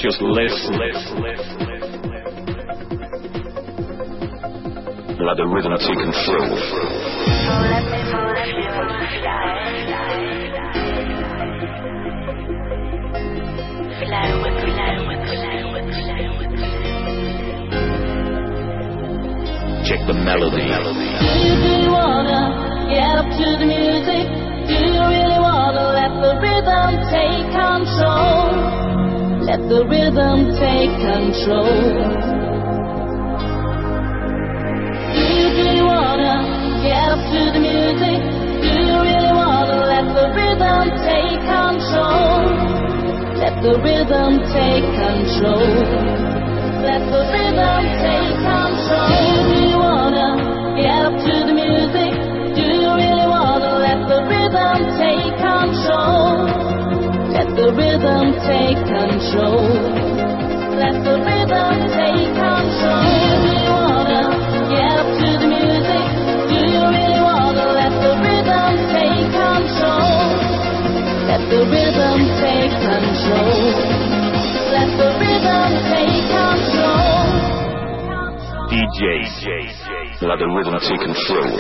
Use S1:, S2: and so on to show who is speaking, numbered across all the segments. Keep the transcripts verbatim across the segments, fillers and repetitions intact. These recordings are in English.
S1: Just listen. Let the rhythm take control. Check the melody.
S2: Do you really wanna get up to the music? Do you really wanna let the rhythm take control? Let the rhythm take control. Do you really wanna get up to the music? Do you really wanna let the rhythm take control? Let the rhythm take control. Let the rhythm take control. Do you really wanna get up to the music? Do you really wanna let the rhythm take control? Let the rhythm take control. Let the rhythm take control. Do you really wanna get up to the music? Do you really wanna let the rhythm take control? Let the rhythm take control. Let the rhythm take control.
S1: D J, let the rhythm take control.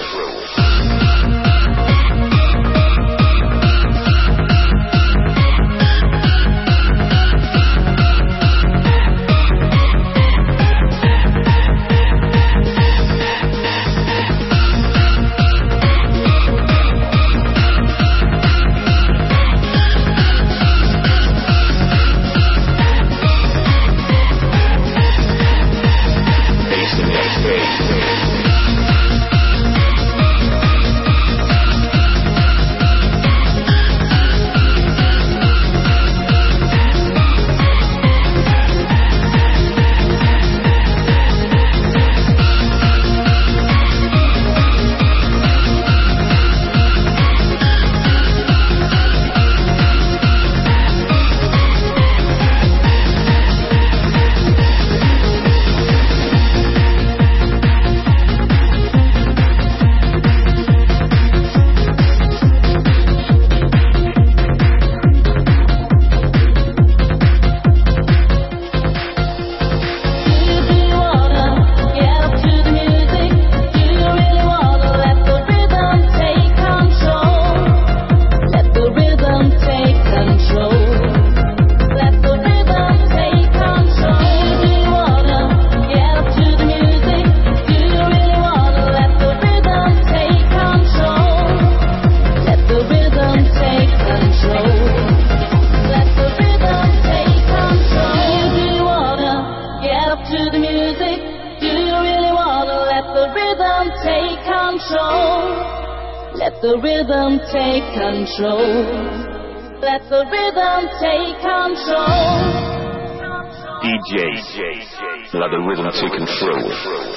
S2: Let the rhythm take control. Let the rhythm take control.
S1: D J, let the rhythm take control.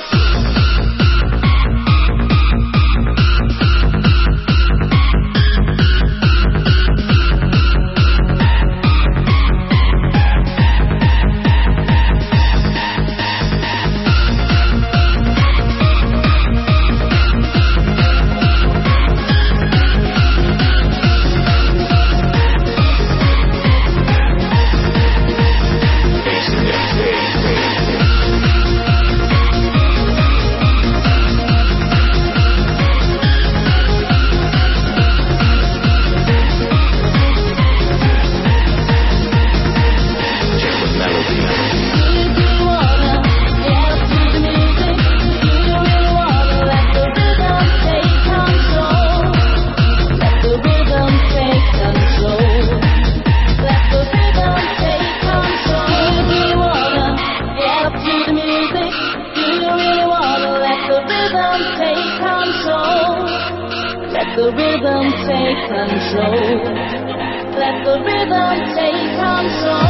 S2: Let the rhythm take control. Let the rhythm take control.